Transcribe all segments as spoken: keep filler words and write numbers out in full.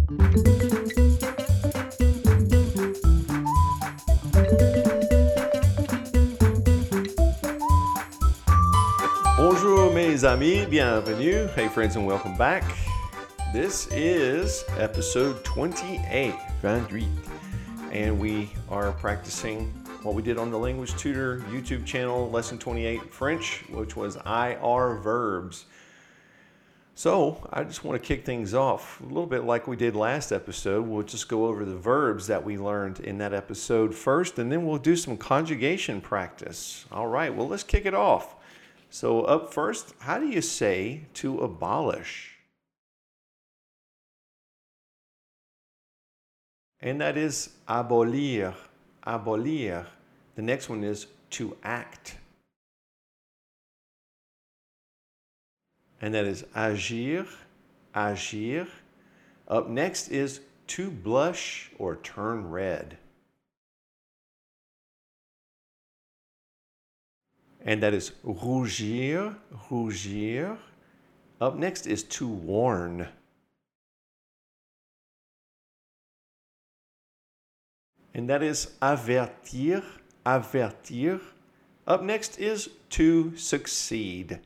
Bonjour mes amis, bienvenue. Hey friends and welcome back. This is episode twenty-eight, twenty-eight, and we are practicing what we did on the Language Tutor YouTube channel, lesson twenty-eight French, which was I R verbs. So I just want to kick things off a little bit like we did last episode. We'll just go over the verbs that we learned in that episode first, and then we'll do some conjugation practice. All right, well, let's kick it off. So up first, how do you say to abolish? And that is abolir, abolir. The next one is to act. And that is agir, agir. Up next is to blush or turn red. And that is rougir, rougir. Up next is to warn. And that is avertir, avertir. Up next is to succeed.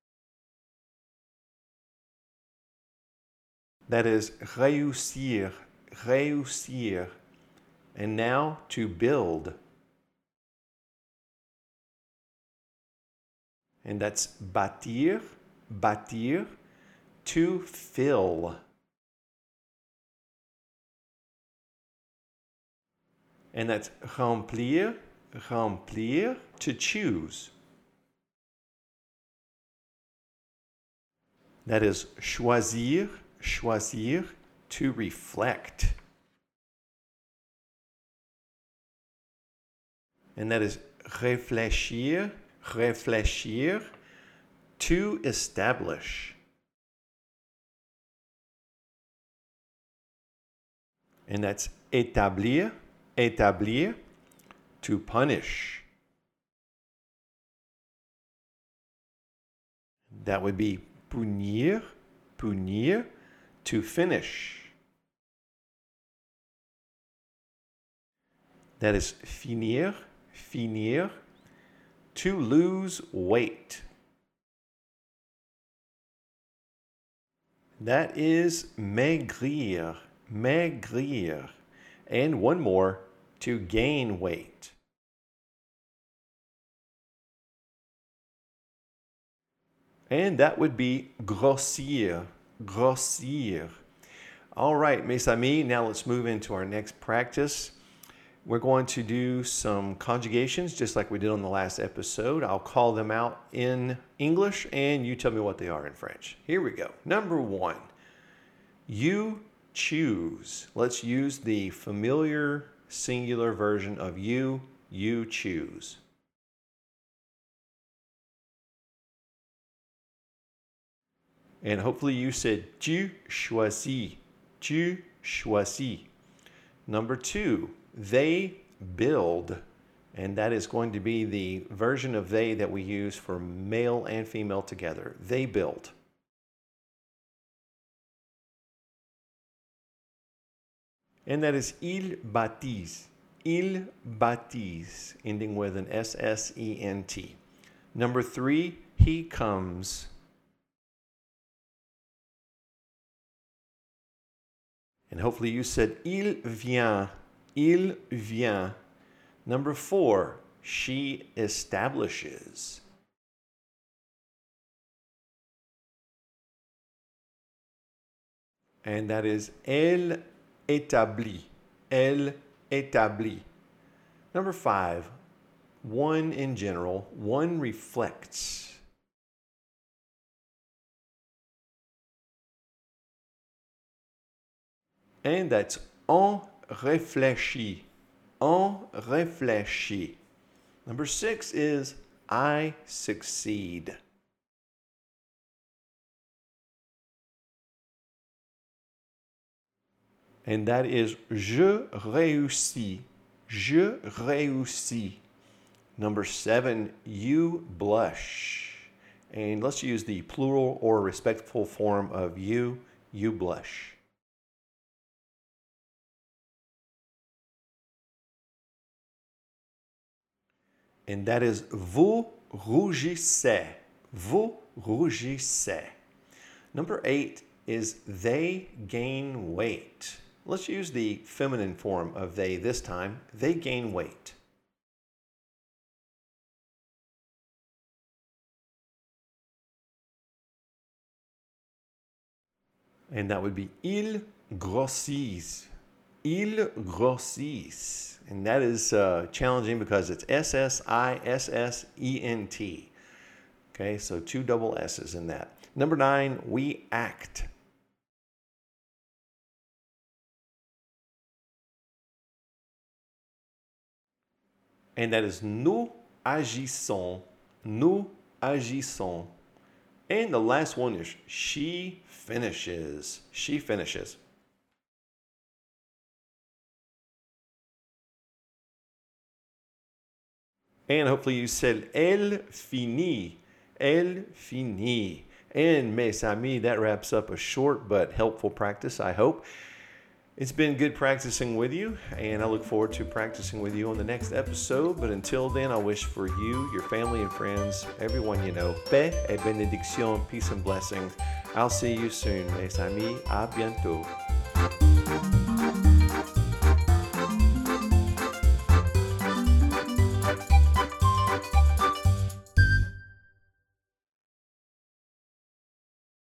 That is réussir, réussir. And now to build. And that's bâtir, bâtir. To fill. And that's remplir, remplir. To choose. That is choisir, choisir. To reflect. And that is réfléchir, réfléchir. To establish. And that's établir, établir. To punish. That would be punir, punir. To finish. That is finir, finir. To lose weight. That is maigrir, maigrir. And one more, to gain weight. And that would be grossir, grossir. All right, mes amis, now let's move into our next practice. We're going to do some conjugations just like we did on the last episode. I'll call them out in English and you tell me what they are in French. Here we go. Number one, you choose. Let's use the familiar singular version of you, you choose. And hopefully you said tu choisis, tu choisis. Number two, they build, and that is going to be the version of they that we use for male and female together. They build. And that is ils bâtissent, ils bâtissent, ending with an S S E N T. Number three, he comes. And hopefully you said il vient, il vient. Number four, she establishes. And that is elle établit, elle établit. Number five, one in general, one reflects. And that's on réfléchit, on réfléchit. Number six is I succeed. And that is je réussis, je réussis. Number seven, you blush. And let's use the plural or respectful form of you, you blush. And that is vous rougissez. Vous rougissez. Number eight is they gain weight. Let's use the feminine form of they this time. They gain weight. And that would be ils grossissent. Ils grossissent. And that is uh, challenging because it's S S I S S E N T. Okay, so two double S's in that. Number nine, we act. And that is nous agissons. Nous agissons. And the last one is she finishes. She finishes. And hopefully you said elle finit. Elle finit. And mes amis, that wraps up a short but helpful practice, I hope. It's been good practicing with you, and I look forward to practicing with you on the next episode. But until then, I wish for you, your family and friends, everyone you know, paix et bénédiction, peace and blessings. I'll see you soon, mes amis. À bientôt.